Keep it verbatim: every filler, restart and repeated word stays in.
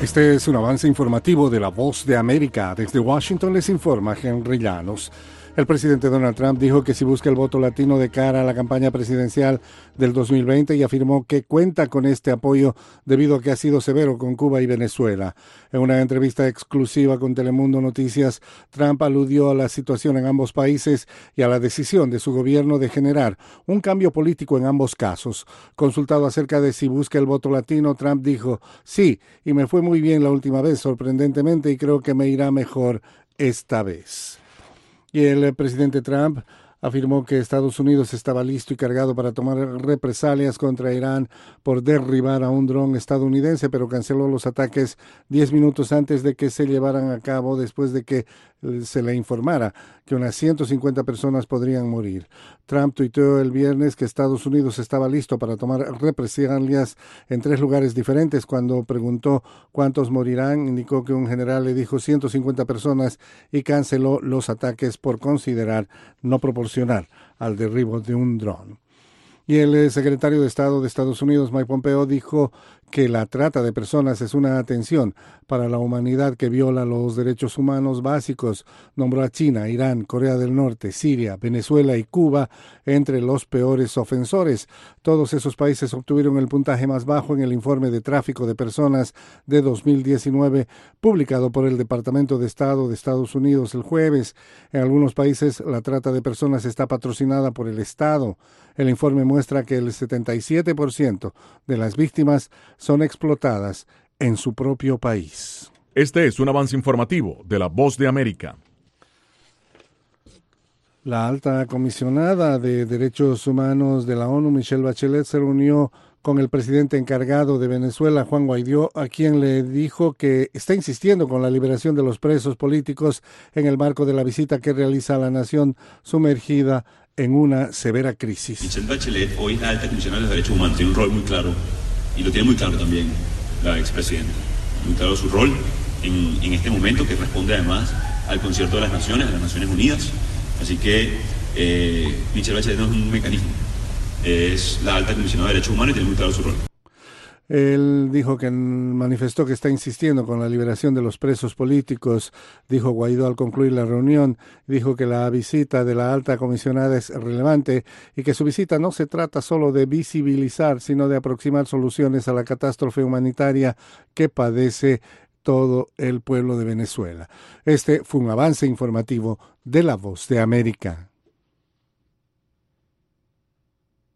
Este es un avance informativo de La Voz de América. Desde Washington les informa Henry Llanos. El presidente Donald Trump dijo que si busca el voto latino de cara a la campaña presidencial del dos mil veinte y afirmó que cuenta con este apoyo debido a que ha sido severo con Cuba y Venezuela. En una entrevista exclusiva con Telemundo Noticias, Trump aludió a la situación en ambos países y a la decisión de su gobierno de generar un cambio político en ambos casos. Consultado acerca de si busca el voto latino, Trump dijo, sí, y me fue muy bien la última vez, sorprendentemente, y creo que me irá mejor esta vez. Y el presidente Trump afirmó que Estados Unidos estaba listo y cargado para tomar represalias contra Irán por derribar a un dron estadounidense, pero canceló los ataques diez minutos antes de que se llevaran a cabo, después de que se le informara que unas ciento cincuenta personas podrían morir. Trump tuiteó el viernes que Estados Unidos estaba listo para tomar represalias en tres lugares diferentes. Cuando preguntó cuántos morirán, indicó que un general le dijo ciento cincuenta personas y canceló los ataques por considerar no proporcionar al derribo de un dron. Y el secretario de Estado de Estados Unidos, Mike Pompeo, dijo que la trata de personas es una atención para la humanidad que viola los derechos humanos básicos. Nombró a China, Irán, Corea del Norte, Siria, Venezuela y Cuba entre los peores ofensores. Todos esos países obtuvieron el puntaje más bajo en el informe de tráfico de personas de dos mil diecinueve, publicado por el Departamento de Estado de Estados Unidos el jueves. En algunos países la trata de personas está patrocinada por el Estado. El informe muestra que el setenta y siete por ciento de las víctimas son explotadas en su propio país. Este es un avance informativo de La Voz de América. La alta comisionada de Derechos Humanos de la ONU, Michelle Bachelet, se reunió con el presidente encargado de Venezuela, Juan Guaidó, a quien le dijo que está insistiendo con la liberación de los presos políticos en el marco de la visita que realiza a la nación sumergida en una severa crisis. Michelle Bachelet, hoy la alta comisionada de los derechos humanos, tiene un rol muy claro, y lo tiene muy claro también la expresidenta. Muy claro su rol en, en este momento, que responde además al concierto de las naciones, de las Naciones Unidas. Así que eh, Michelle Bachelet no es un mecanismo, es la alta comisionada de derechos humanos y tiene muy claro su rol. Él dijo que manifestó que está insistiendo con la liberación de los presos políticos, dijo Guaidó al concluir la reunión. Dijo que la visita de la alta comisionada es relevante y que su visita no se trata solo de visibilizar, sino de aproximar soluciones a la catástrofe humanitaria que padece todo el pueblo de Venezuela. Este fue un avance informativo de La Voz de América.